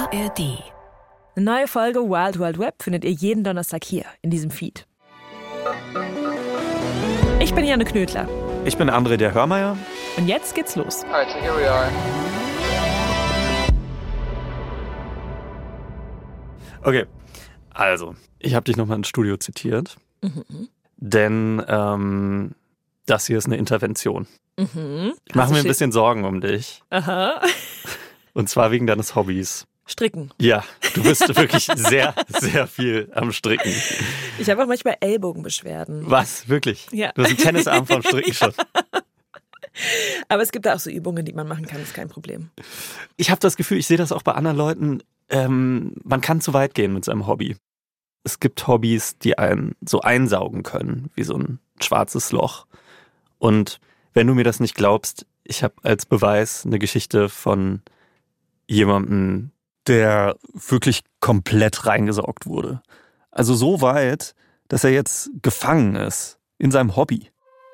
ARD. Eine neue Folge Wild Wild Web findet ihr jeden Donnerstag hier in diesem Feed. Ich bin Janne Knödler. Ich bin André der Hörmeier. Und jetzt geht's los. Alright, so here we are. Okay, also, ich habe dich nochmal ins Studio zitiert, denn das hier ist eine Intervention. Ich mache mir ein bisschen Sorgen um dich. Aha. Und zwar wegen deines Hobbys. Stricken. Ja, du bist wirklich sehr, sehr viel am Stricken. Ich habe auch manchmal Ellbogenbeschwerden. Was? Wirklich? Ja. Du hast einen Tennisarm vom Stricken schon. Aber es gibt da auch so Übungen, die man machen kann, ist kein Problem. Ich habe das Gefühl, ich sehe das auch bei anderen Leuten, man kann zu weit gehen mit seinem Hobby. Es gibt Hobbys, die einen so einsaugen können, wie so ein schwarzes Loch. Und wenn du mir das nicht glaubst, ich habe als Beweis eine Geschichte von jemandem, der wirklich komplett reingesaugt wurde. Also so weit, dass er jetzt gefangen ist in seinem Hobby.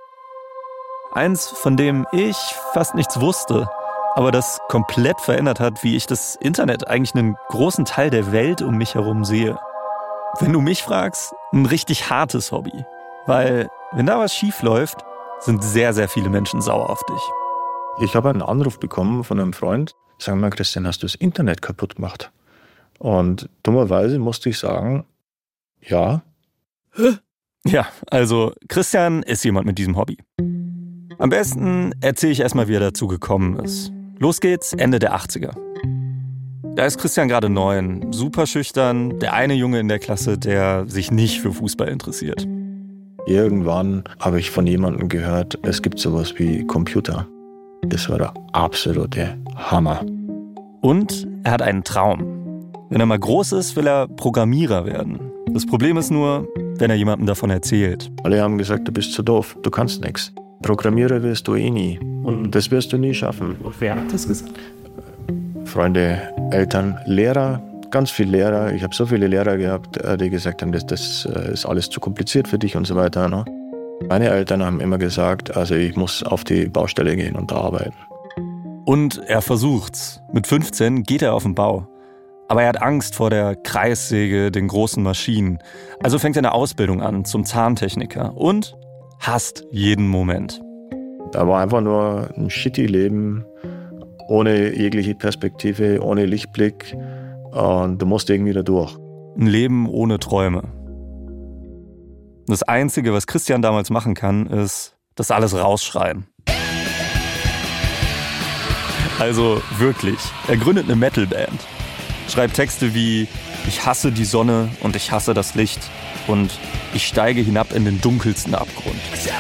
Eins, von dem ich fast nichts wusste, aber das komplett verändert hat, wie ich das Internet, eigentlich einen großen Teil der Welt um mich herum sehe. Wenn du mich fragst, ein richtig hartes Hobby. Weil, wenn da was schief läuft, sind sehr, sehr viele Menschen sauer auf dich. Ich habe einen Anruf bekommen von einem Freund. Sagen wir, Christian, hast du das Internet kaputt gemacht? Und dummerweise musste ich sagen, ja. Ja, also Christian ist jemand mit diesem Hobby. Am besten erzähle ich erstmal, wie er dazu gekommen ist. Los geht's, Ende der 80er. Da ist Christian gerade 9, super schüchtern, der eine Junge in der Klasse, der sich nicht für Fußball interessiert. Irgendwann habe ich von jemandem gehört, es gibt sowas wie Computer. Das war der absolute Hammer. Und er hat einen Traum. Wenn er mal groß ist, will er Programmierer werden. Das Problem ist nur, wenn er jemandem davon erzählt. Alle haben gesagt, du bist zu doof, du kannst nichts. Programmierer wirst du eh nie. Und das wirst du nie schaffen. Und wer hat das gesagt? Freunde, Eltern, Lehrer, ganz viele Lehrer. Ich habe so viele Lehrer gehabt, die gesagt haben, das ist alles zu kompliziert für dich und so weiter. Ne? Meine Eltern haben immer gesagt, also ich muss auf die Baustelle gehen und da arbeiten. Und er versucht's. Mit 15 geht er auf den Bau. Aber er hat Angst vor der Kreissäge, den großen Maschinen. Also fängt er eine Ausbildung an zum Zahntechniker und hasst jeden Moment. Da war einfach nur ein shitty Leben, ohne jegliche Perspektive, ohne Lichtblick. Und du musst irgendwie da durch. Ein Leben ohne Träume. Das Einzige, was Christian damals machen kann, ist das alles rausschreien. Also wirklich, er gründet eine Metalband. Schreibt Texte wie: Ich hasse die Sonne und ich hasse das Licht und ich steige hinab in den dunkelsten Abgrund.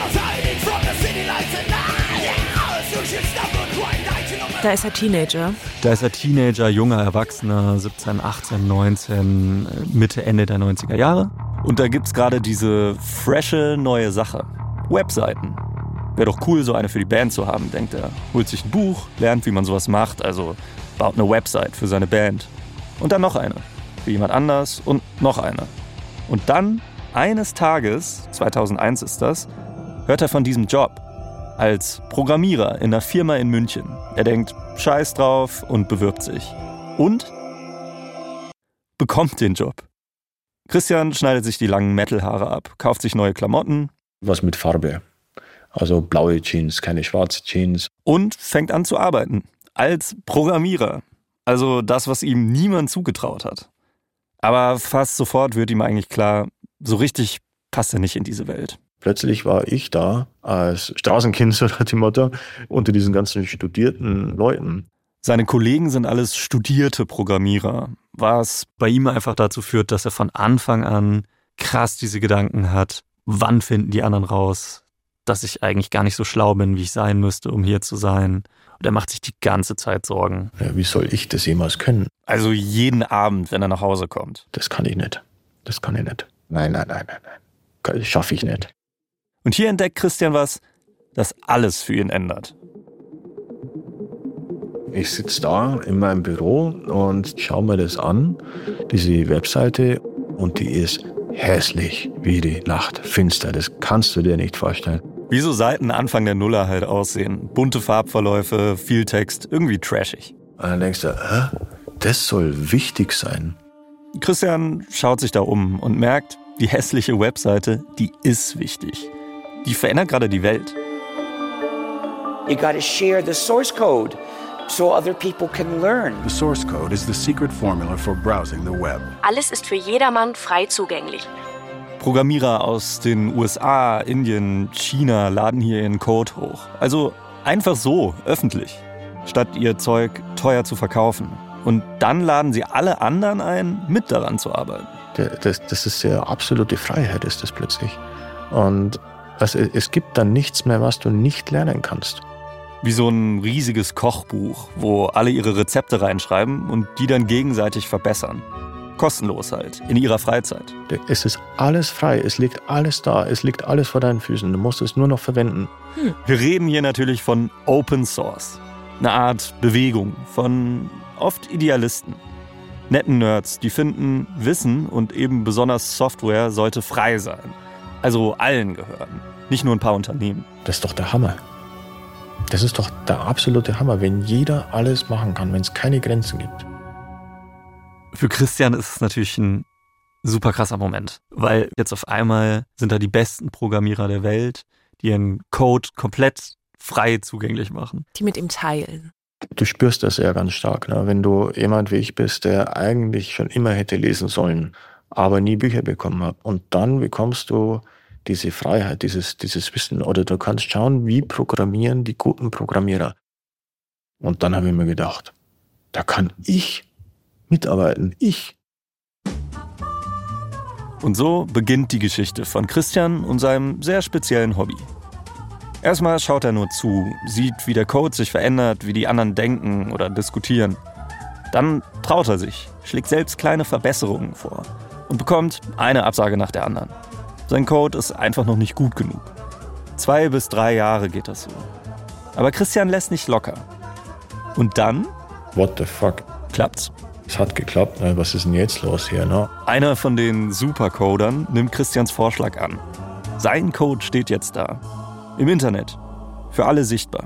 Da ist er Teenager. Da ist er Teenager, junger Erwachsener, 17, 18, 19, Mitte, Ende der 90er Jahre. Und da gibt's gerade diese frische neue Sache. Webseiten. Wäre doch cool, so eine für die Band zu haben, denkt er. Holt sich ein Buch, lernt, wie man sowas macht, also baut eine Website für seine Band. Und dann noch eine. Für jemand anders und noch eine. Und dann, eines Tages, 2001 ist das, hört er von diesem Job. Als Programmierer in einer Firma in München. Er denkt, scheiß drauf und bewirbt sich. Und bekommt den Job. Christian schneidet sich die langen Metalhaare ab, kauft sich neue Klamotten. Was mit Farbe. Also blaue Jeans, keine schwarze Jeans. Und fängt an zu arbeiten. Als Programmierer. Also das, was ihm niemand zugetraut hat. Aber fast sofort wird ihm eigentlich klar, so richtig passt er nicht in diese Welt. Plötzlich war ich da als Straßenkind, so nach dem Motto, unter diesen ganzen studierten Leuten. Seine Kollegen sind alles studierte Programmierer, was bei ihm einfach dazu führt, dass er von Anfang an krass diese Gedanken hat, wann finden die anderen raus, dass ich eigentlich gar nicht so schlau bin, wie ich sein müsste, um hier zu sein. Und er macht sich die ganze Zeit Sorgen. Ja, wie soll ich das jemals können? Also jeden Abend, wenn er nach Hause kommt. Das kann ich nicht. Das kann ich nicht. Nein. Das schaffe ich nicht. Und hier entdeckt Christian was, das alles für ihn ändert. Ich sitze da in meinem Büro und schaue mir das an, diese Webseite, und die ist hässlich wie die Nacht, finster, das kannst du dir nicht vorstellen. Wie so Seiten Anfang der Nuller halt aussehen. Bunte Farbverläufe, viel Text, irgendwie trashig. Und dann denkst du, das soll wichtig sein. Christian schaut sich da um und merkt, die hässliche Webseite, die ist wichtig. Die verändert gerade die Welt. You gotta share the source code so other people can learn. The source code is the secret formula for browsing the web. Alles ist für jedermann frei zugänglich. Programmierer aus den USA, Indien, China laden hier ihren Code hoch. Also einfach so, öffentlich, statt ihr Zeug teuer zu verkaufen. Und dann laden sie alle anderen ein, mit daran zu arbeiten. Das ist ja absolute Freiheit, ist das plötzlich. Und es gibt dann nichts mehr, was du nicht lernen kannst. Wie so ein riesiges Kochbuch, wo alle ihre Rezepte reinschreiben und die dann gegenseitig verbessern. Kostenlos halt, in ihrer Freizeit. Es ist alles frei, es liegt alles da, es liegt alles vor deinen Füßen. Du musst es nur noch verwenden. Wir reden hier natürlich von Open Source. Eine Art Bewegung von oft Idealisten. Netten Nerds, die finden, Wissen und eben besonders Software sollte frei sein. Also allen gehören, nicht nur ein paar Unternehmen. Das ist doch der Hammer. Das ist doch der absolute Hammer, wenn jeder alles machen kann, wenn es keine Grenzen gibt. Für Christian ist es natürlich ein super krasser Moment, weil jetzt auf einmal sind da die besten Programmierer der Welt, die ihren Code komplett frei zugänglich machen. Die mit ihm teilen. Du spürst das ja ganz stark, ne? Wenn du jemand wie ich bist, der eigentlich schon immer hätte lesen sollen, aber nie Bücher bekommen hat. Und dann bekommst du diese Freiheit, dieses Wissen. Oder du kannst schauen, wie programmieren die guten Programmierer. Und dann habe ich mir gedacht, da kann ich mitarbeiten. Ich. Und so beginnt die Geschichte von Christian und seinem sehr speziellen Hobby. Erstmal schaut er nur zu, sieht, wie der Code sich verändert, wie die anderen denken oder diskutieren. Dann traut er sich, schlägt selbst kleine Verbesserungen vor und bekommt eine Absage nach der anderen. Sein Code ist einfach noch nicht gut genug. 2 bis 3 Jahre geht das so. Aber Christian lässt nicht locker. Und dann? What the fuck? Klappt's. Es hat geklappt, ne? Was ist denn jetzt los hier, ne? Einer von den Supercodern nimmt Christians Vorschlag an. Sein Code steht jetzt da. Im Internet. Für alle sichtbar.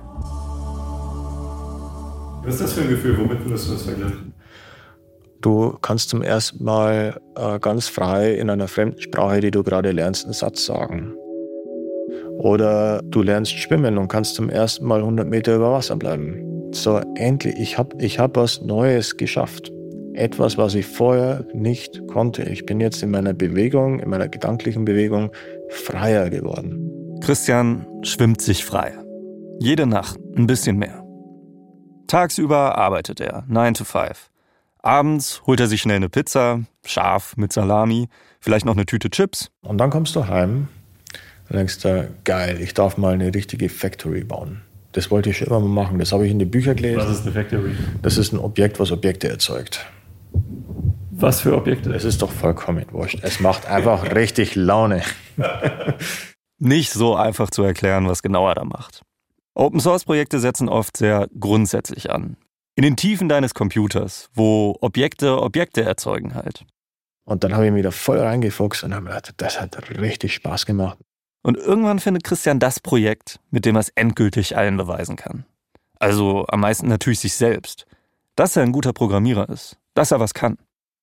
Was ist das für ein Gefühl? Womit würdest du das vergleichen? Du kannst zum ersten Mal ganz frei in einer fremden Sprache, die du gerade lernst, einen Satz sagen. Oder du lernst schwimmen und kannst zum ersten Mal 100 Meter über Wasser bleiben. So, endlich, ich hab was Neues geschafft. Etwas, was ich vorher nicht konnte. Ich bin jetzt in meiner Bewegung, in meiner gedanklichen Bewegung freier geworden. Christian schwimmt sich frei. Jede Nacht ein bisschen mehr. Tagsüber arbeitet er, 9 to 5. Abends holt er sich schnell eine Pizza, scharf mit Salami, vielleicht noch eine Tüte Chips. Und dann kommst du heim und denkst dir, geil, ich darf mal eine richtige Factory bauen. Das wollte ich schon immer mal machen, das habe ich in den Büchern gelesen. Was ist eine Factory? Das ist ein Objekt, was Objekte erzeugt. Was für Objekte? Es ist doch vollkommen wurscht. Es macht einfach richtig Laune. Nicht so einfach zu erklären, was genau er da macht. Open-Source-Projekte setzen oft sehr grundsätzlich an. In den Tiefen deines Computers, wo Objekte erzeugen halt. Und dann habe ich mich da voll reingefuchst und habe mir gedacht, das hat richtig Spaß gemacht. Und irgendwann findet Christian das Projekt, mit dem er es endgültig allen beweisen kann. Also am meisten natürlich sich selbst. Dass er ein guter Programmierer ist. Dass er was kann.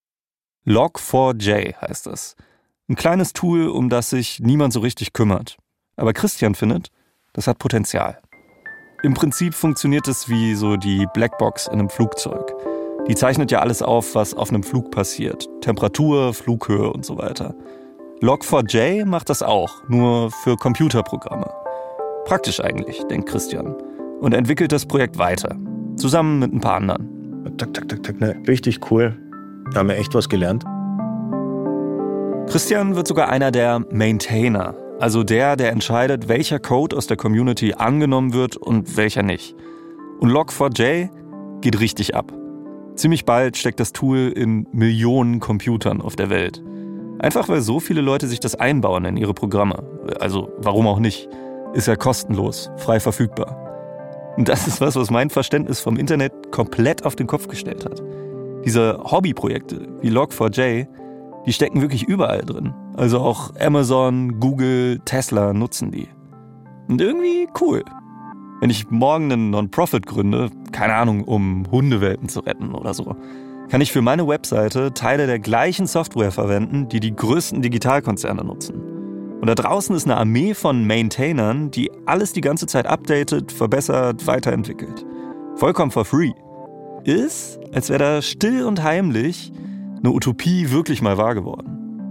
Log4j heißt das. Ein kleines Tool, um das sich niemand so richtig kümmert. Aber Christian findet, das hat Potenzial. Im Prinzip funktioniert es wie so die Blackbox in einem Flugzeug. Die zeichnet ja alles auf, was auf einem Flug passiert. Temperatur, Flughöhe und so weiter. Log4j macht das auch, nur für Computerprogramme. Praktisch eigentlich, denkt Christian. Und entwickelt das Projekt weiter. Zusammen mit ein paar anderen. Ne, richtig cool. Da haben wir echt was gelernt. Christian wird sogar einer der Maintainer. Also der entscheidet, welcher Code aus der Community angenommen wird und welcher nicht. Und Log4j geht richtig ab. Ziemlich bald steckt das Tool in Millionen Computern auf der Welt. Einfach weil so viele Leute sich das einbauen in ihre Programme. Also warum auch nicht? Ist ja kostenlos, frei verfügbar. Und das ist was mein Verständnis vom Internet komplett auf den Kopf gestellt hat. Diese Hobbyprojekte wie Log4j, die stecken wirklich überall drin. Also auch Amazon, Google, Tesla nutzen die. Und irgendwie cool. Wenn ich morgen einen Non-Profit gründe, keine Ahnung, um Hundewelpen zu retten oder so, kann ich für meine Webseite Teile der gleichen Software verwenden, die die größten Digitalkonzerne nutzen. Und da draußen ist eine Armee von Maintainern, die alles die ganze Zeit updatet, verbessert, weiterentwickelt. Vollkommen for free. Ist, als wäre da still und heimlich eine Utopie wirklich mal wahr geworden.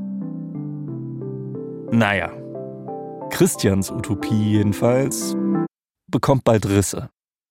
Naja, Christians Utopie jedenfalls bekommt bald Risse.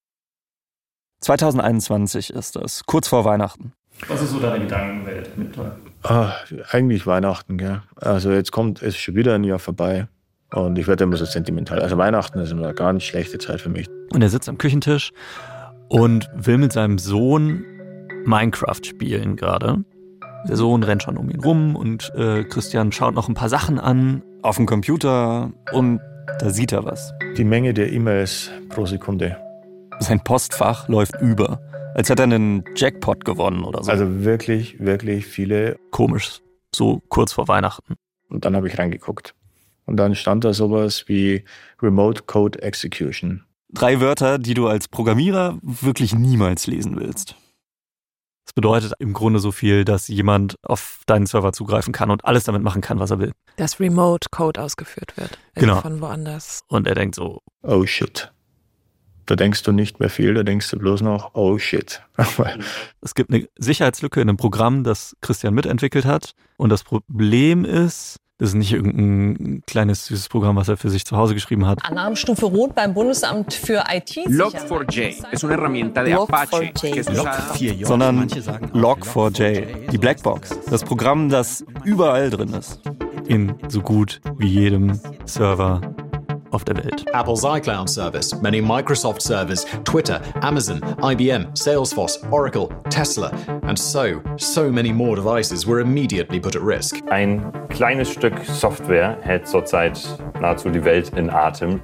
2021 ist das, kurz vor Weihnachten. Was ist so deine Gedankenwelt? Eigentlich Weihnachten, gell. Also jetzt ist schon wieder ein Jahr vorbei und ich werde immer so sentimental. Also Weihnachten ist immer eine ganz schlechte Zeit für mich. Und er sitzt am Küchentisch und will mit seinem Sohn Minecraft spielen gerade. Der Sohn rennt schon um ihn rum und Christian schaut noch ein paar Sachen an auf dem Computer und da sieht er was. Die Menge der E-Mails pro Sekunde. Sein Postfach läuft über, als hätte er einen Jackpot gewonnen oder so. Also wirklich, wirklich viele. Komisch, so kurz vor Weihnachten. Und dann habe ich reingeguckt. Und dann stand da sowas wie Remote Code Execution. 3 Wörter, die du als Programmierer wirklich niemals lesen willst. Das bedeutet im Grunde so viel, dass jemand auf deinen Server zugreifen kann und alles damit machen kann, was er will. Dass Remote Code ausgeführt wird. Also genau. Von woanders. Und er denkt so, oh shit. Da denkst du nicht mehr viel, da denkst du bloß noch, oh shit. Es gibt eine Sicherheitslücke in einem Programm, das Christian mitentwickelt hat. Und das Problem ist, das ist nicht irgendein kleines, süßes Programm, was er für sich zu Hause geschrieben hat. Alarmstufe Rot beim Bundesamt für IT-Sicherheit. Log4j es una herramienta de Apache. Sondern Log4j, die Blackbox. Das Programm, das überall drin ist. In so gut wie jedem Server auf der Welt. Apple's iCloud Service, many Microsoft servers, Twitter, Amazon, IBM, Salesforce, Oracle, Tesla, and so many more devices were immediately put at risk. Ein kleines Stück Software hält zurzeit nahezu die Welt in Atem.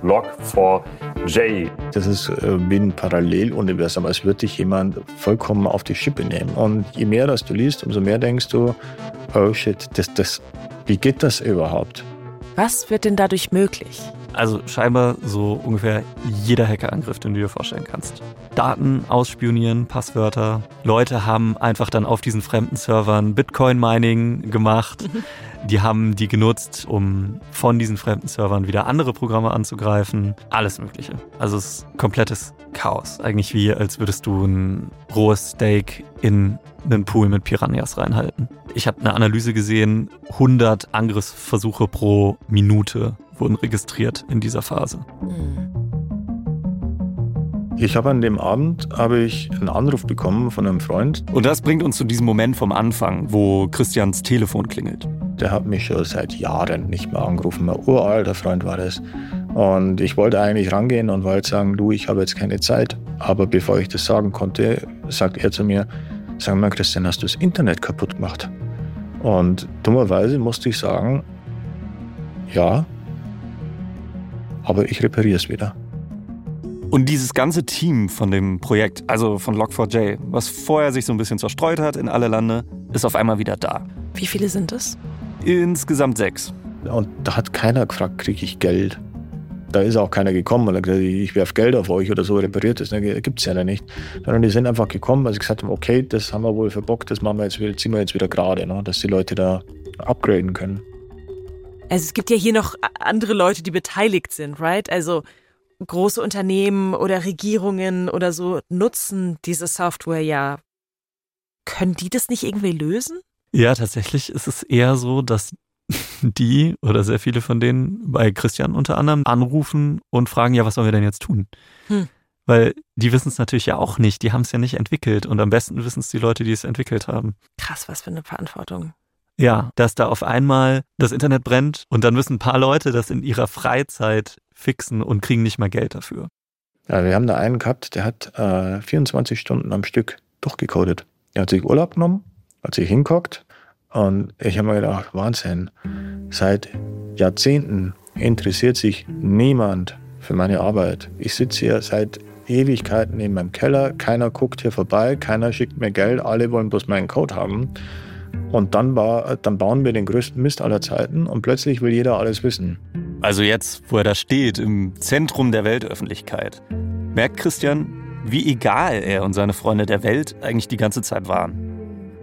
Log4j. Das ist wie ein Paralleluniversum, als würde dich jemand vollkommen auf die Schippe nehmen. Und je mehr das du liest, umso mehr denkst du, oh shit, wie geht das überhaupt? Was wird denn dadurch möglich? Also scheinbar so ungefähr jeder Hackerangriff, den du dir vorstellen kannst. Daten ausspionieren, Passwörter. Leute haben einfach dann auf diesen fremden Servern Bitcoin-Mining gemacht. Die haben die genutzt, um von diesen fremden Servern wieder andere Programme anzugreifen. Alles Mögliche. Also es ist komplettes Chaos. Eigentlich wie, als würdest du ein rohes Steak in einen Pool mit Piranhas reinhalten. Ich habe eine Analyse gesehen, 100 Angriffsversuche pro Minute wurden registriert in dieser Phase. Ich habe an dem Abend einen Anruf bekommen von einem Freund. Und das bringt uns zu diesem Moment vom Anfang, wo Christians Telefon klingelt. Der hat mich schon seit Jahren nicht mehr angerufen. Ein uralter Freund war das. Und ich wollte eigentlich rangehen und wollte sagen, du, ich habe jetzt keine Zeit. Aber bevor ich das sagen konnte, sagt er zu mir, sag mal, Christian, hast du das Internet kaputt gemacht? Und dummerweise musste ich sagen, ja, aber ich repariere es wieder. Und dieses ganze Team von dem Projekt, also von Log4j, was vorher sich so ein bisschen zerstreut hat in alle Lande, ist auf einmal wieder da. Wie viele sind es? Insgesamt 6. Und da hat keiner gefragt, kriege ich Geld? Da ist auch keiner gekommen und hat gesagt, ich werfe Geld auf euch oder so, repariert das. Gibt es ja nicht. Sondern die sind einfach gekommen, weil sie gesagt haben, okay, das haben wir wohl verbockt, das machen wir jetzt, ziehen wir jetzt wieder gerade, ne? Dass die Leute da upgraden können. Also es gibt ja hier noch andere Leute, die beteiligt sind, right? Also große Unternehmen oder Regierungen oder so nutzen diese Software ja. Können die das nicht irgendwie lösen? Ja, tatsächlich ist es eher so, dass die oder sehr viele von denen bei Christian unter anderem anrufen und fragen, ja, was sollen wir denn jetzt tun? Weil die wissen es natürlich ja auch nicht, die haben es ja nicht entwickelt und am besten wissen es die Leute, die es entwickelt haben. Krass, was für eine Verantwortung. Ja, dass da auf einmal das Internet brennt und dann müssen ein paar Leute das in ihrer Freizeit fixen und kriegen nicht mal Geld dafür. Ja, wir haben da einen gehabt, der hat 24 Stunden am Stück durchgecodet. Er hat sich Urlaub genommen, hat sich hingeguckt und ich habe mir gedacht, Wahnsinn, seit Jahrzehnten interessiert sich niemand für meine Arbeit. Ich sitze hier seit Ewigkeiten in meinem Keller, keiner guckt hier vorbei, keiner schickt mir Geld, alle wollen bloß meinen Code haben. Und dann bauen wir den größten Mist aller Zeiten und plötzlich will jeder alles wissen. Also jetzt, wo er da steht, im Zentrum der Weltöffentlichkeit, merkt Christian, wie egal er und seine Freunde der Welt eigentlich die ganze Zeit waren.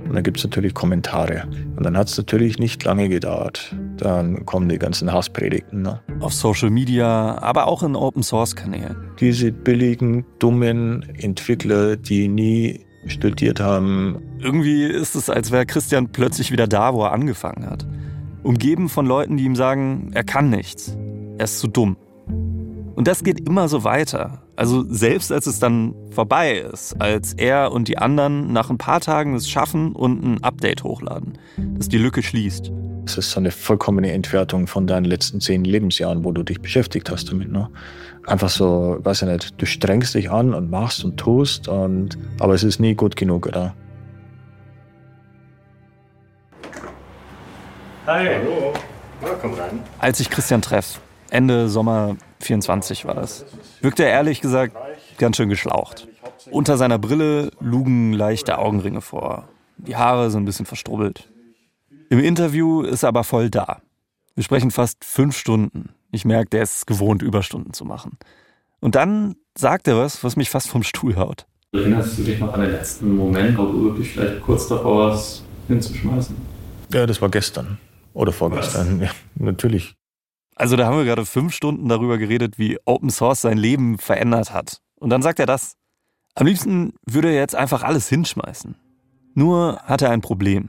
Und dann gibt es natürlich Kommentare. Und dann hat es natürlich nicht lange gedauert. Dann kommen die ganzen Hasspredigten. Ne? Auf Social Media, aber auch in Open-Source-Kanälen. Diese billigen, dummen Entwickler, die nie studiert haben. Irgendwie ist es, als wäre Christian plötzlich wieder da, wo er angefangen hat. Umgeben von Leuten, die ihm sagen, er kann nichts. Er ist zu dumm. Und das geht immer so weiter. Also selbst als es dann vorbei ist, als er und die anderen nach ein paar Tagen es schaffen und ein Update hochladen, das die Lücke schließt. Es ist so eine vollkommene Entwertung von deinen letzten 10 Lebensjahren, wo du dich beschäftigt hast damit. Ne? Einfach so, weiß ich nicht, du strengst dich an und machst und tust, aber es ist nie gut genug, oder? Hi. Hallo. Ja, komm rein. Als ich Christian treffe, Ende Sommer 24 war das, wirkte er ehrlich gesagt ganz schön geschlaucht. Unter seiner Brille lugen leichte Augenringe vor. Die Haare sind ein bisschen verstrubbelt. Im Interview ist er aber voll da. Wir sprechen fast 5 Stunden. Ich merke, der ist es gewohnt, Überstunden zu machen. Und dann sagt er was mich fast vom Stuhl haut. Erinnerst du dich noch an den letzten Moment, wo du wirklich vielleicht kurz davor warst, hinzuschmeißen? Ja, das war gestern. Oder vorgestern. Ja, natürlich. Also da haben wir gerade 5 Stunden darüber geredet, wie Open Source sein Leben verändert hat. Und dann sagt er das. Am liebsten würde er jetzt einfach alles hinschmeißen. Nur hat er ein Problem.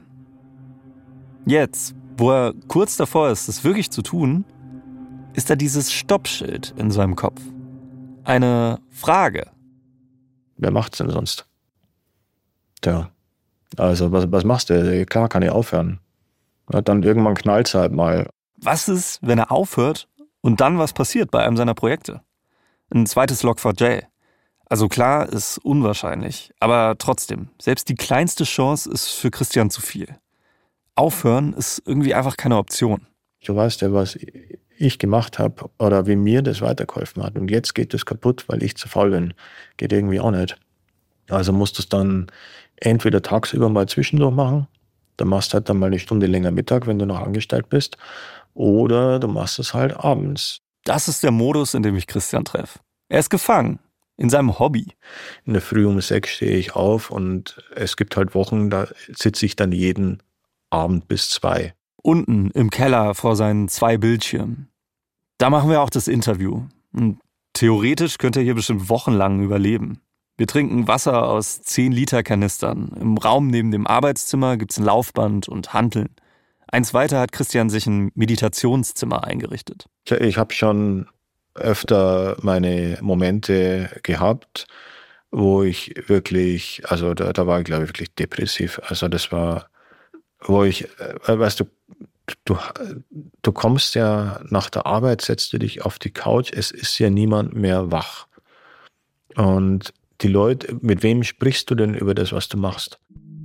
Jetzt, wo er kurz davor ist, das wirklich zu tun, ist da dieses Stoppschild in seinem Kopf. Eine Frage. Wer macht's denn sonst? Tja, also was machst du? Klar kann ich aufhören. Ja, dann irgendwann knallt's halt mal. Was ist, wenn er aufhört und dann was passiert bei einem seiner Projekte? Ein zweites Log4j. Also klar, ist unwahrscheinlich, aber trotzdem, selbst die kleinste Chance ist für Christian zu viel. Aufhören ist irgendwie einfach keine Option. Du weißt ja, was ich gemacht habe oder wie mir das weitergeholfen hat. Und jetzt geht das kaputt, weil ich zu faul bin. Geht irgendwie auch nicht. Also musst du es dann entweder tagsüber mal zwischendurch machen, dann machst du halt dann mal eine Stunde länger Mittag, wenn du noch angestellt bist, oder du machst es halt abends. Das ist der Modus, in dem ich Christian treffe. Er ist gefangen. In seinem Hobby. In der Früh um 6 stehe ich auf und es gibt halt Wochen, da sitze ich dann jeden Abend bis 2. Unten im Keller vor seinen 2 Bildschirmen. Da machen wir auch das Interview. Und theoretisch könnte er hier bestimmt wochenlang überleben. Wir trinken Wasser aus 10-Liter-Kanistern. Im Raum neben dem Arbeitszimmer gibt's ein Laufband und Hanteln. Eins weiter hat Christian sich ein Meditationszimmer eingerichtet. Ich habe schon öfter meine Momente gehabt, wo ich wirklich, also da war ich, glaube ich, wirklich depressiv. Also das war, wo ich, weißt du kommst ja nach der Arbeit, setzt du dich auf die Couch, es ist ja niemand mehr wach. Und die Leute, mit wem sprichst du denn über das, was du machst?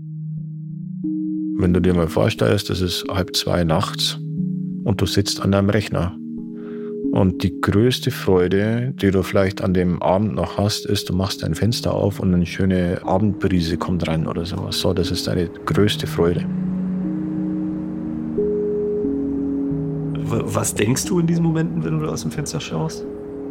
Wenn du dir mal vorstellst, es ist 1:30 nachts und du sitzt an deinem Rechner. Und die größte Freude, die du vielleicht an dem Abend noch hast, ist, du machst dein Fenster auf und eine schöne Abendbrise kommt rein oder sowas. So, das ist deine größte Freude. Was denkst du in diesen Momenten, wenn du aus dem Fenster schaust?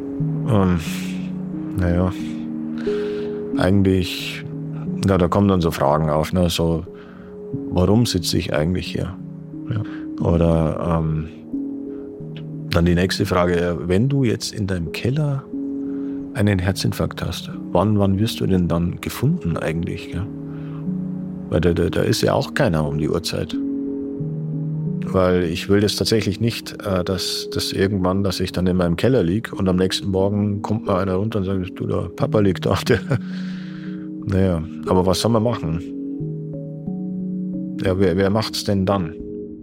Naja, eigentlich, ja, da kommen dann so Fragen auf, ne? So, warum sitze ich eigentlich hier? Ja. Oder dann die nächste Frage, wenn du jetzt in deinem Keller einen Herzinfarkt hast, wann wirst du denn dann gefunden eigentlich? Gell? Weil da ist ja auch keiner um die Uhrzeit. Weil ich will das tatsächlich nicht, dass ich dann in meinem Keller liege und am nächsten Morgen kommt mal einer runter und sagt, du, der Papa liegt auf der... Naja, aber was soll man machen? Ja, wer macht's denn dann?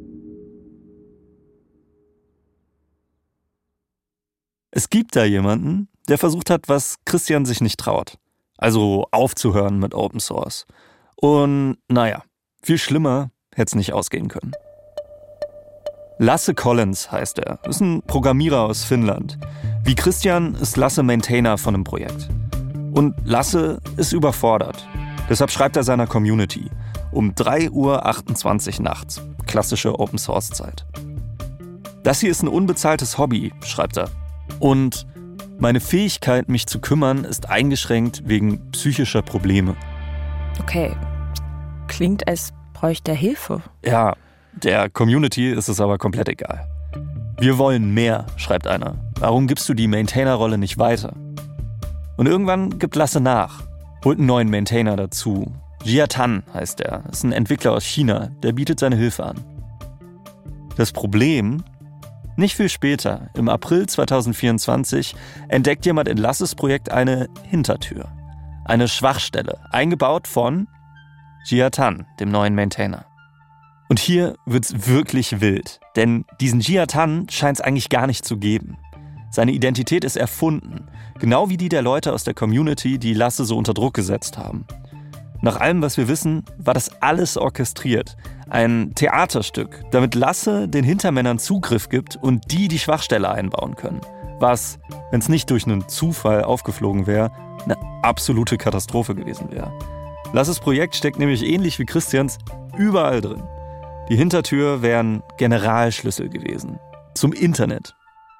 Es gibt da jemanden, der versucht hat, was Christian sich nicht traut. Also aufzuhören mit Open Source. Und naja, viel schlimmer hätte es nicht ausgehen können. Lasse Collins heißt er. Ist ein Programmierer aus Finnland. Wie Christian ist Lasse Maintainer von einem Projekt. Und Lasse ist überfordert. Deshalb schreibt er seiner Community um 3:28 Uhr nachts. Klassische Open Source Zeit. Das hier ist ein unbezahltes Hobby, schreibt er. Und meine Fähigkeit, mich zu kümmern, ist eingeschränkt wegen psychischer Probleme. Okay, klingt, als bräuchte er Hilfe. Ja, der Community ist es aber komplett egal. Wir wollen mehr, schreibt einer. Warum gibst du die Maintainer-Rolle nicht weiter? Und irgendwann gibt Lasse nach, holt einen neuen Maintainer dazu. Jia Tan heißt er, ist ein Entwickler aus China, der bietet seine Hilfe an. Das Problem: nicht viel später, im April 2024, entdeckt jemand in Lasses Projekt eine Hintertür. Eine Schwachstelle, eingebaut von Jia Tan, dem neuen Maintainer. Und hier wird's wirklich wild, denn diesen Jia Tan scheint es eigentlich gar nicht zu geben. Seine Identität ist erfunden, genau wie die der Leute aus der Community, die Lasse so unter Druck gesetzt haben. Nach allem, was wir wissen, war das alles orchestriert. Ein Theaterstück, damit Lasse den Hintermännern Zugriff gibt und die Schwachstelle einbauen können. Was, wenn es nicht durch einen Zufall aufgeflogen wäre, eine absolute Katastrophe gewesen wäre. Lasses Projekt steckt nämlich ähnlich wie Christians überall drin. Die Hintertür wären Generalschlüssel gewesen. Zum Internet.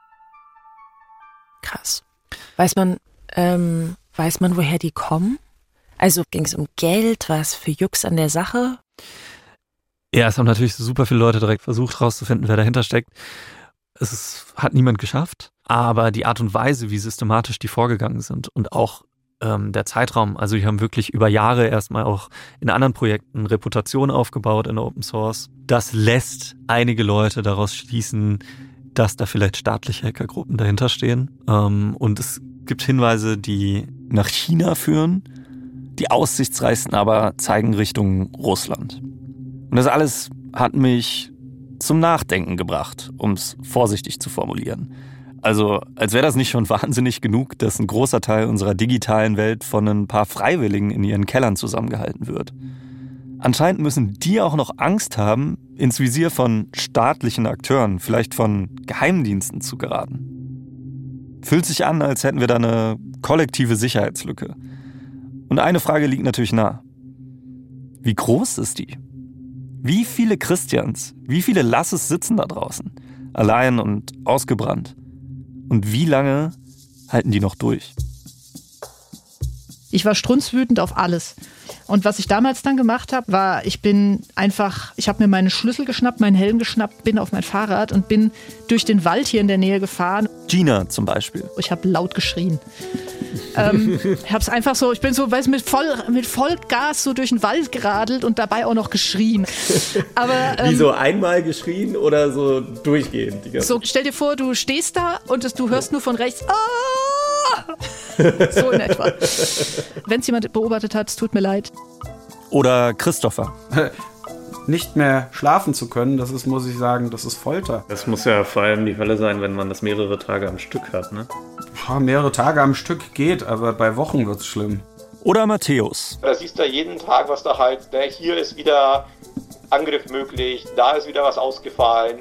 Krass. Weiß man, woher die kommen? Also ging es um Geld? War es für Jux an der Sache? Ja, es haben natürlich super viele Leute direkt versucht rauszufinden, wer dahinter steckt. Hat niemand geschafft. Aber die Art und Weise, wie systematisch die vorgegangen sind und auch der Zeitraum, also die haben wirklich über Jahre erstmal auch in anderen Projekten Reputation aufgebaut in Open Source. Das lässt einige Leute daraus schließen, dass da vielleicht staatliche Hackergruppen dahinter stehen. Und es gibt Hinweise, die nach China führen. Die aussichtsreichsten aber zeigen Richtung Russland. Und das alles hat mich zum Nachdenken gebracht, um es vorsichtig zu formulieren. Also, als wäre das nicht schon wahnsinnig genug, dass ein großer Teil unserer digitalen Welt von ein paar Freiwilligen in ihren Kellern zusammengehalten wird. Anscheinend müssen die auch noch Angst haben, ins Visier von staatlichen Akteuren, vielleicht von Geheimdiensten zu geraten. Fühlt sich an, als hätten wir da eine kollektive Sicherheitslücke. Und eine Frage liegt natürlich nah. Wie groß ist die? Wie viele Christians, wie viele Lasses sitzen da draußen? Allein und ausgebrannt. Und wie lange halten die noch durch? Ich war strunzwütend auf alles. Und was ich damals dann gemacht habe, war, ich habe mir meine Schlüssel geschnappt, meinen Helm geschnappt, bin auf mein Fahrrad und bin durch den Wald hier in der Nähe gefahren. Gina zum Beispiel. Ich habe laut geschrien. Hab's einfach so, ich bin so, weißt, mit Vollgas so durch den Wald geradelt und dabei auch noch geschrien. Aber, wie so einmal geschrien oder so durchgehend? Die ganze so, stell dir vor, du stehst da und du hörst nur von rechts, so in etwa. Wenn es jemand beobachtet hat, es tut mir leid. Oder Christopher. Nicht mehr schlafen zu können, das ist, muss ich sagen, das ist Folter. Das muss ja vor allem die Hölle sein, wenn man das mehrere Tage am Stück hat, ne? Ja, mehrere Tage am Stück geht, aber bei Wochen wird's schlimm. Oder Matthäus. Da siehst du jeden Tag, was da halt, ne, hier ist wieder Angriff möglich, da ist wieder was ausgefallen.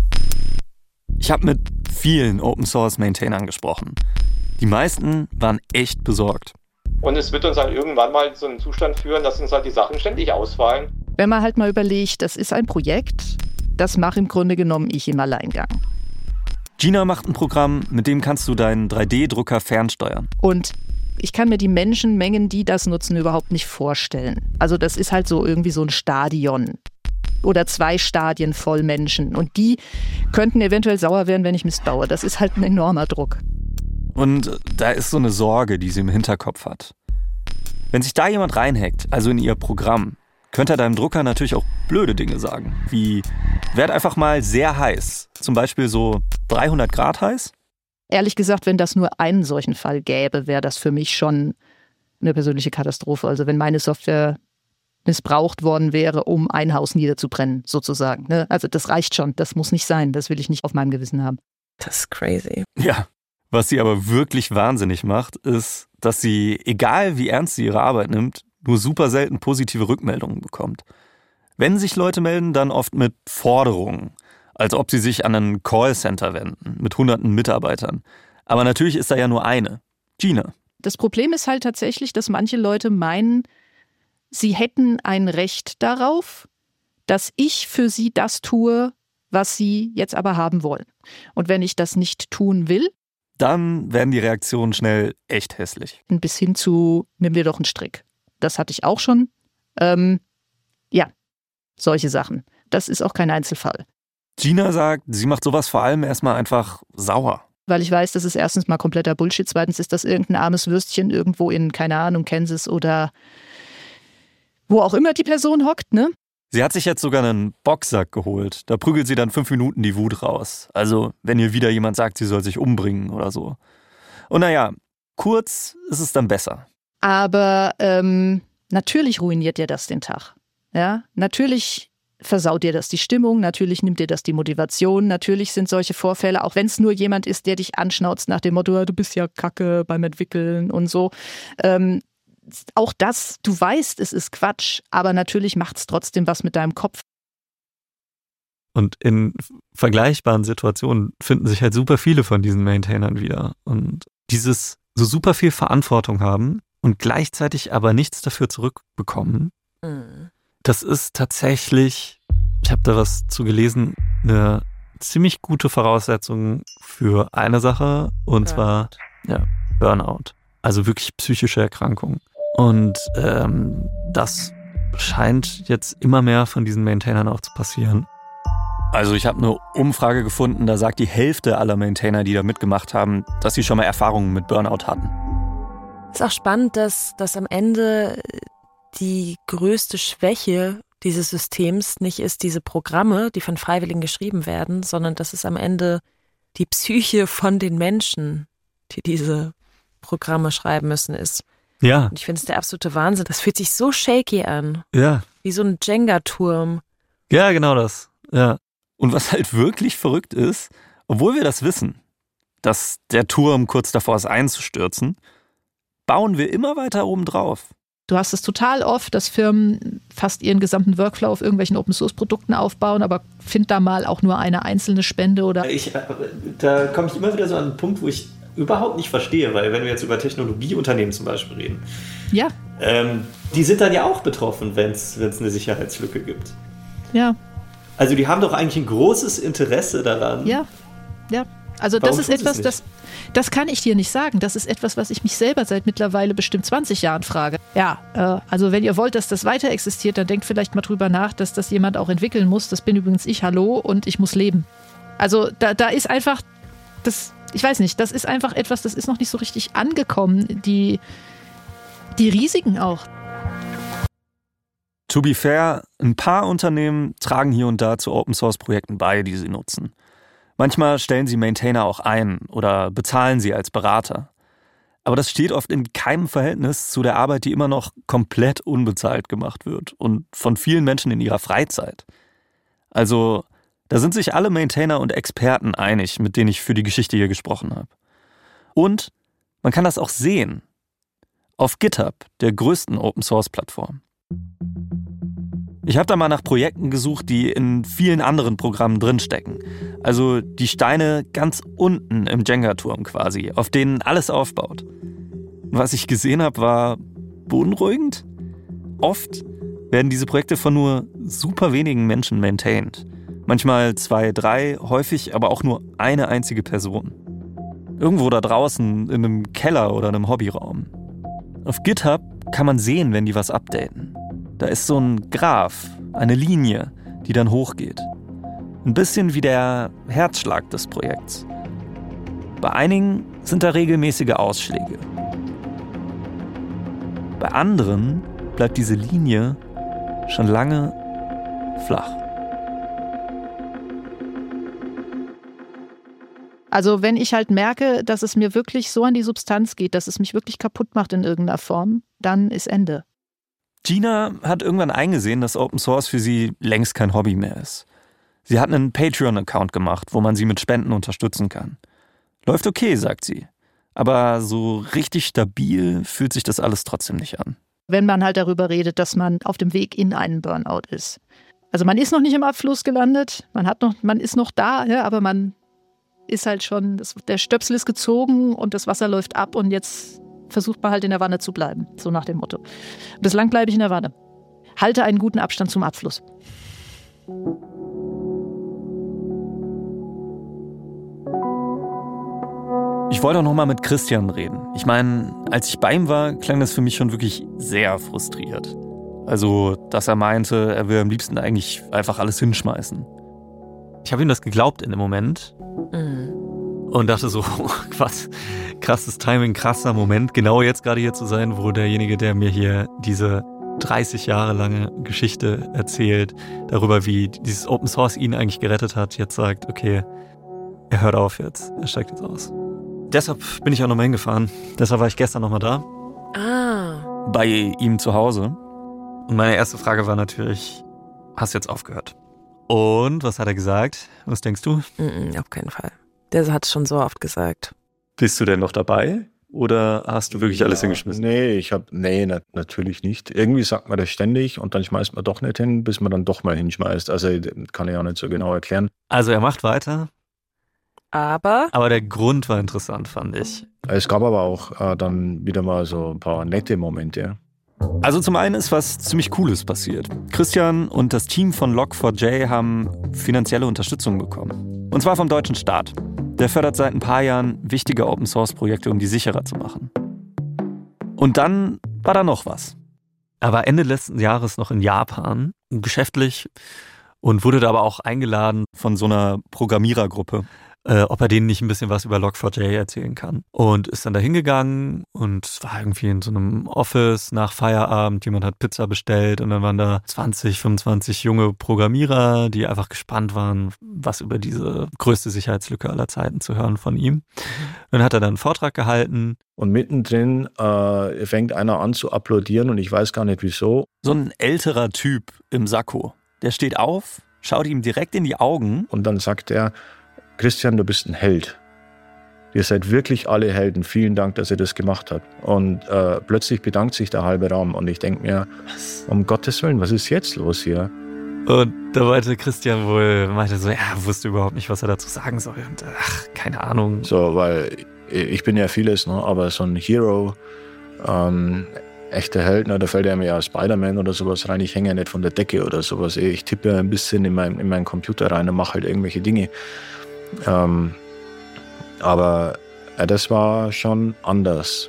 Ich habe mit vielen Open-Source-Maintainern gesprochen. Die meisten waren echt besorgt. Und es wird uns halt irgendwann mal zu einem Zustand führen, dass uns halt die Sachen ständig ausfallen. Wenn man halt mal überlegt, das ist ein Projekt, das mache im Grunde genommen ich im Alleingang. Gina macht ein Programm, mit dem kannst du deinen 3D-Drucker fernsteuern. Und ich kann mir die Menschenmengen, die das nutzen, überhaupt nicht vorstellen. Also das ist halt so irgendwie so ein Stadion. Oder 2 Stadien voll Menschen. Und die könnten eventuell sauer werden, wenn ich missbaue. Das ist halt ein enormer Druck. Und da ist so eine Sorge, die sie im Hinterkopf hat. Wenn sich da jemand reinhackt, also in ihr Programm, könnte er deinem Drucker natürlich auch blöde Dinge sagen. Wie, werd einfach mal sehr heiß. Zum Beispiel so 300 Grad heiß. Ehrlich gesagt, wenn das nur einen solchen Fall gäbe, wäre das für mich schon eine persönliche Katastrophe. Also wenn meine Software missbraucht worden wäre, um ein Haus niederzubrennen, sozusagen. Ne? Also das reicht schon, das muss nicht sein, das will ich nicht auf meinem Gewissen haben. Das ist crazy. Ja, was sie aber wirklich wahnsinnig macht, ist, dass sie, egal wie ernst sie ihre Arbeit nimmt, nur super selten positive Rückmeldungen bekommt. Wenn sich Leute melden, dann oft mit Forderungen, als ob sie sich an ein Callcenter wenden, mit hunderten Mitarbeitern. Aber natürlich ist da ja nur eine, Gina. Das Problem ist halt tatsächlich, dass manche Leute meinen, sie hätten ein Recht darauf, dass ich für sie das tue, was sie jetzt aber haben wollen. Und wenn ich das nicht tun will, dann werden die Reaktionen schnell echt hässlich. Bis hin zu, nimm dir doch einen Strick. Das hatte ich auch schon. Ja, Solche Sachen. Das ist auch kein Einzelfall. Gina sagt, sie macht sowas vor allem erstmal einfach sauer. Weil ich weiß, das ist erstens mal kompletter Bullshit. Zweitens ist das irgendein armes Würstchen irgendwo in, keine Ahnung, Kansas oder wo auch immer die Person hockt, ne? Sie hat sich jetzt sogar einen Boxsack geholt. Da prügelt sie dann 5 Minuten die Wut raus. Also, wenn ihr wieder jemand sagt, sie soll sich umbringen oder so. Und naja, kurz ist es dann besser. Aber natürlich ruiniert dir das den Tag. Ja, natürlich versaut dir das die Stimmung, natürlich nimmt dir das die Motivation, natürlich sind solche Vorfälle, auch wenn es nur jemand ist, der dich anschnauzt nach dem Motto, du bist ja Kacke beim Entwickeln und so. Auch das, du weißt, es ist Quatsch, aber natürlich macht es trotzdem was mit deinem Kopf. Und in vergleichbaren Situationen finden sich halt super viele von diesen Maintainern wieder. Und dieses so super viel Verantwortung haben und gleichzeitig aber nichts dafür zurückbekommen, das ist tatsächlich, ich habe da was zu gelesen, eine ziemlich gute Voraussetzung für eine Sache, und zwar Burnout. Also wirklich psychische Erkrankung. Und das scheint jetzt immer mehr von diesen Maintainern auch zu passieren. Also ich habe eine Umfrage gefunden, da sagt die Hälfte aller Maintainer, die da mitgemacht haben, dass sie schon mal Erfahrungen mit Burnout hatten. Ist auch spannend, dass am Ende die größte Schwäche dieses Systems nicht ist diese Programme, die von Freiwilligen geschrieben werden, sondern dass es am Ende die Psyche von den Menschen, die diese Programme schreiben müssen, ist. Ja. Und ich finde es der absolute Wahnsinn. Das fühlt sich so shaky an. Ja. Wie so ein Jenga-Turm. Ja, genau das. Ja. Und was halt wirklich verrückt ist, obwohl wir das wissen, dass der Turm kurz davor ist einzustürzen, bauen wir immer weiter oben drauf. Du hast es total oft, dass Firmen fast ihren gesamten Workflow auf irgendwelchen Open-Source-Produkten aufbauen, aber find da mal auch nur eine einzelne Spende oder... Da komme ich immer wieder so an einen Punkt, wo ich überhaupt nicht verstehe, weil wenn wir jetzt über Technologieunternehmen zum Beispiel reden, ja. Die sind dann ja auch betroffen, wenn es eine Sicherheitslücke gibt. Ja. Also die haben doch eigentlich ein großes Interesse daran. Ja, ja. Also das ist etwas, das kann ich dir nicht sagen. Das ist etwas, was ich mich selber seit mittlerweile bestimmt 20 Jahren frage. Ja, also wenn ihr wollt, dass das weiter existiert, dann denkt vielleicht mal drüber nach, dass das jemand auch entwickeln muss. Das bin übrigens ich, hallo, und ich muss leben. Also da ist einfach, ich weiß nicht, das ist einfach etwas, das ist noch nicht so richtig angekommen. Die Risiken auch. To be fair, ein paar Unternehmen tragen hier und da zu Open-Source-Projekten bei, die sie nutzen. Manchmal stellen sie Maintainer auch ein oder bezahlen sie als Berater. Aber das steht oft in keinem Verhältnis zu der Arbeit, die immer noch komplett unbezahlt gemacht wird und von vielen Menschen in ihrer Freizeit. Also, da sind sich alle Maintainer und Experten einig, mit denen ich für die Geschichte hier gesprochen habe. Und man kann das auch sehen. Auf GitHub, der größten Open-Source-Plattform. Ich habe da mal nach Projekten gesucht, die in vielen anderen Programmen drinstecken. Also die Steine ganz unten im Jenga-Turm quasi, auf denen alles aufbaut. Was ich gesehen habe, war beunruhigend. Oft werden diese Projekte von nur super wenigen Menschen maintained. Manchmal 2, 3, häufig aber auch nur eine einzige Person. Irgendwo da draußen in einem Keller oder einem Hobbyraum. Auf GitHub kann man sehen, wenn die was updaten. Da ist so ein Graph, eine Linie, die dann hochgeht. Ein bisschen wie der Herzschlag des Projekts. Bei einigen sind da regelmäßige Ausschläge. Bei anderen bleibt diese Linie schon lange flach. Also wenn ich halt merke, dass es mir wirklich so an die Substanz geht, dass es mich wirklich kaputt macht in irgendeiner Form, dann ist Ende. Gina hat irgendwann eingesehen, dass Open Source für sie längst kein Hobby mehr ist. Sie hat einen Patreon-Account gemacht, wo man sie mit Spenden unterstützen kann. Läuft okay, sagt sie. Aber so richtig stabil fühlt sich das alles trotzdem nicht an. Wenn man halt darüber redet, dass man auf dem Weg in einen Burnout ist. Also man ist noch nicht im Abfluss gelandet, man ist noch da, ja, aber man ist halt schon, der Stöpsel ist gezogen und das Wasser läuft ab und jetzt versucht man halt in der Wanne zu bleiben, so nach dem Motto. Bislang bleibe ich in der Wanne. Halte einen guten Abstand zum Abfluss. Ich wollte auch noch mal mit Christian reden. Ich meine, als ich bei ihm war, klang das für mich schon wirklich sehr frustriert. Also, dass er meinte, er will am liebsten eigentlich einfach alles hinschmeißen. Ich habe ihm das geglaubt in dem Moment und dachte so, was, krasses Timing, krasser Moment, genau jetzt gerade hier zu sein, wo derjenige, der mir hier diese 30 Jahre lange Geschichte erzählt, darüber, wie dieses Open Source ihn eigentlich gerettet hat, jetzt sagt, okay, er hört auf jetzt, er steigt jetzt aus. Deshalb bin ich auch nochmal hingefahren. Deshalb war ich gestern nochmal da. Bei ihm zu Hause. Und meine erste Frage war natürlich, hast du jetzt aufgehört? Und was hat er gesagt? Was denkst du? Auf keinen Fall. Der hat es schon so oft gesagt. Bist du denn noch dabei? Oder hast du wirklich alles hingeschmissen? Nee, natürlich nicht. Irgendwie sagt man das ständig und dann schmeißt man doch nicht hin, bis man dann doch mal hinschmeißt. Also kann ich auch nicht so genau erklären. Also er macht weiter. Aber der Grund war interessant, fand ich. Es gab aber auch dann wieder mal so ein paar nette Momente. Also zum einen ist was ziemlich Cooles passiert. Christian und das Team von Log4j haben finanzielle Unterstützung bekommen. Und zwar vom deutschen Staat. Der fördert seit ein paar Jahren wichtige Open-Source-Projekte, um die sicherer zu machen. Und dann war da noch was. Er war Ende letzten Jahres noch in Japan, geschäftlich, und wurde da aber auch eingeladen von so einer Programmierergruppe, ob er denen nicht ein bisschen was über Log4j erzählen kann. Und ist dann da hingegangen und war irgendwie in so einem Office nach Feierabend. Jemand hat Pizza bestellt und dann waren da 20, 25 junge Programmierer, die einfach gespannt waren, was über diese größte Sicherheitslücke aller Zeiten zu hören von ihm. Dann hat er dann einen Vortrag gehalten. Und mittendrin fängt einer an zu applaudieren und ich weiß gar nicht wieso. So ein älterer Typ im Sakko. Der steht auf, schaut ihm direkt in die Augen. Und dann sagt er, Christian, du bist ein Held. Ihr seid wirklich alle Helden. Vielen Dank, dass ihr das gemacht habt. Und plötzlich bedankt sich der halbe Raum. Und ich denke mir, um Gottes Willen, was ist jetzt los hier? Und da meinte Christian meinte so, er wusste überhaupt nicht, was er dazu sagen soll. Und keine Ahnung. So, weil ich bin ja vieles, ne? Aber so ein Hero, echter Held, ne? Da fällt ja mir ja Spider-Man oder sowas rein. Ich hänge ja nicht von der Decke oder sowas. Ich tippe ja ein bisschen in meinen Computer rein und mache halt irgendwelche Dinge. Aber das war schon anders.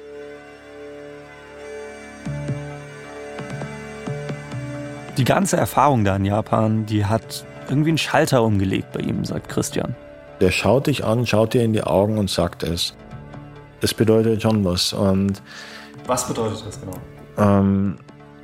Die ganze Erfahrung da in Japan, die hat irgendwie einen Schalter umgelegt bei ihm, sagt Christian. Der schaut dich an, schaut dir in die Augen und sagt es. Das bedeutet schon was. Und was bedeutet das genau?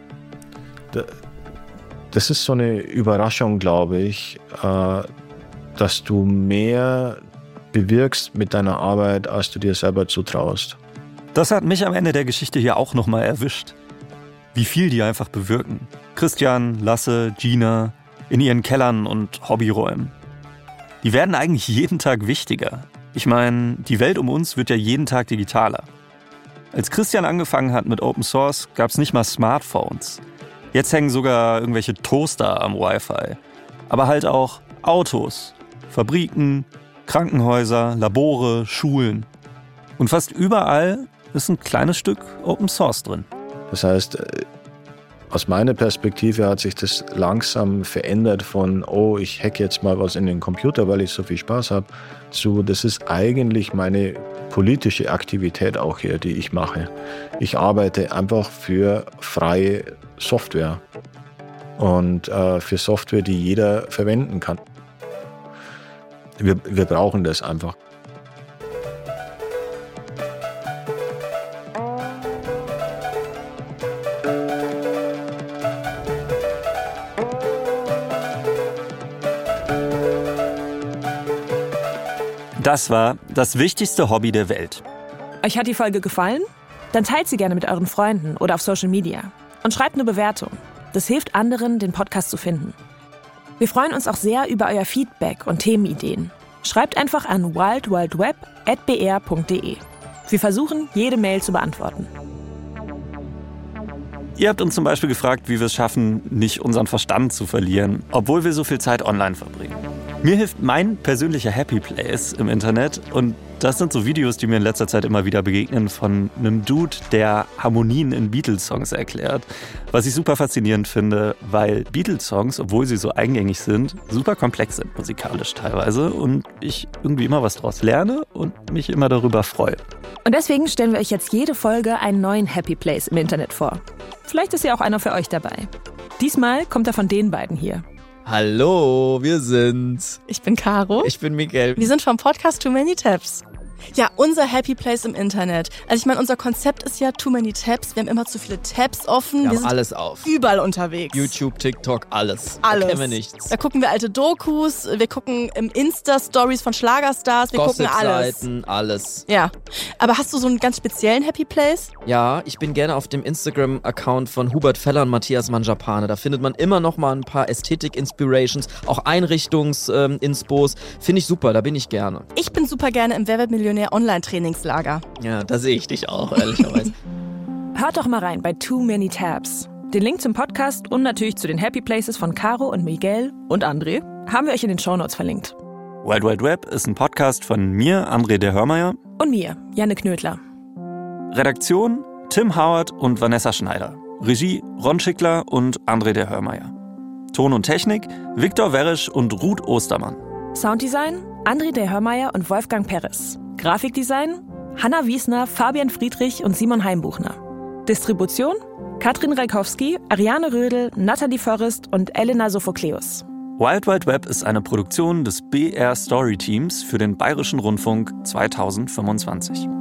Das ist so eine Überraschung, glaube ich, dass du mehr bewirkst mit deiner Arbeit, als du dir selber zutraust. Das hat mich am Ende der Geschichte hier auch nochmal erwischt. Wie viel die einfach bewirken. Christian, Lasse, Gina, in ihren Kellern und Hobbyräumen. Die werden eigentlich jeden Tag wichtiger. Ich meine, die Welt um uns wird ja jeden Tag digitaler. Als Christian angefangen hat mit Open Source, gab es nicht mal Smartphones. Jetzt hängen sogar irgendwelche Toaster am Wi-Fi. Aber halt auch Autos, Fabriken, Krankenhäuser, Labore, Schulen. Und fast überall ist ein kleines Stück Open Source drin. Das heißt, aus meiner Perspektive hat sich das langsam verändert von, ich hack jetzt mal was in den Computer, weil ich so viel Spaß habe, zu, das ist eigentlich meine politische Aktivität auch hier, die ich mache. Ich arbeite einfach für freie Software und für Software, die jeder verwenden kann. Wir brauchen das einfach. Das war das wichtigste Hobby der Welt. Euch hat die Folge gefallen? Dann teilt sie gerne mit euren Freunden oder auf Social Media. Und schreibt eine Bewertung. Das hilft anderen, den Podcast zu finden. Wir freuen uns auch sehr über euer Feedback und Themenideen. Schreibt einfach an wildwildweb@br.de. Wir versuchen, jede Mail zu beantworten. Ihr habt uns zum Beispiel gefragt, wie wir es schaffen, nicht unseren Verstand zu verlieren, obwohl wir so viel Zeit online verbringen. Mir hilft mein persönlicher Happy Place im Internet und Das sind so Videos, die mir in letzter Zeit immer wieder begegnen von einem Dude, der Harmonien in Beatles-Songs erklärt. Was ich super faszinierend finde, weil Beatles-Songs, obwohl sie so eingängig sind, super komplex sind musikalisch teilweise und ich irgendwie immer was draus lerne und mich immer darüber freue. Und deswegen stellen wir euch jetzt jede Folge einen neuen Happy Place im Internet vor. Vielleicht ist ja auch einer für euch dabei. Diesmal kommt er von den beiden hier. Hallo, wir sind's. Ich bin Caro. Ich bin Miguel. Wir sind vom Podcast Too Many Tabs. Ja, unser Happy Place im Internet. Also ich meine, unser Konzept ist ja Too Many Tabs. Wir haben immer zu viele Tabs offen. Wir sind haben alles auf. Überall unterwegs. YouTube, TikTok, alles. Alles. Da kennen wir nichts. Da gucken wir alte Dokus, wir gucken im Insta-Stories von Schlagerstars, wir gucken alles. Alles. Ja. Aber hast du so einen ganz speziellen Happy Place? Ja, ich bin gerne auf dem Instagram-Account von Hubert Feller und Matthias Manjapane. Da findet man immer noch mal ein paar Ästhetik-Inspirations, auch Einrichtungs-Inspos. Finde ich super, da bin ich gerne. Ich bin super gerne im Wer wird Millionär Online-Trainingslager. Ja, da sehe ich dich auch, ehrlicherweise. Hört doch mal rein bei Too Many Tabs. Den Link zum Podcast und natürlich zu den Happy Places von Caro und Miguel und André haben wir euch in den Shownotes verlinkt. Wild Wild Web ist ein Podcast von mir, André der Hörmeier. Und mir, Janne Knödler. Redaktion Tim Howard und Vanessa Schneider. Regie Ron Schickler und André der Hörmeier. Ton und Technik Viktor Werisch und Ruth Ostermann. Sounddesign André der Hörmeier und Wolfgang Peres. Grafikdesign Hanna Wiesner, Fabian Friedrich und Simon Heimbuchner. Distribution Katrin Reikowski, Ariane Rödel, Nathalie Forrest und Elena Sophokleus. Wild Wild Web ist eine Produktion des BR Story Teams für den Bayerischen Rundfunk 2025.